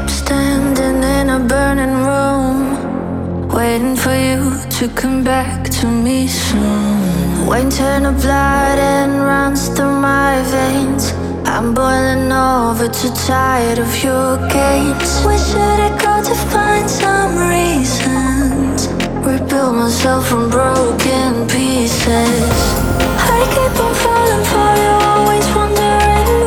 Standing in a burning room, waiting for you to come back to me soon. Wine turn to blood and runs through my veins. I'm boiling over, too tired of your games. Where should I go to find some reasons? Rebuild myself from broken pieces. I keep